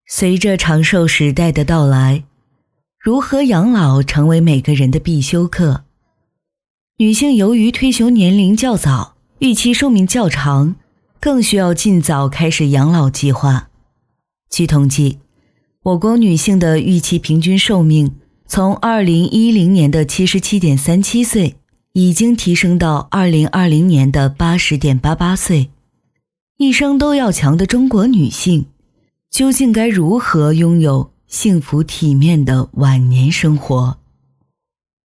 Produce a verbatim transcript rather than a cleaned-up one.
随着长寿时代的到来，如何养老成为每个人的必修课。女性由于退休年龄较早，预期寿命较长，更需要尽早开始养老计划。据统计，我国女性的预期平均寿命从二零一零年的 七十七点三七岁，已经提升到二零二零年的 八十点八八岁。一生都要强的中国女性，究竟该如何拥有幸福体面的晚年生活？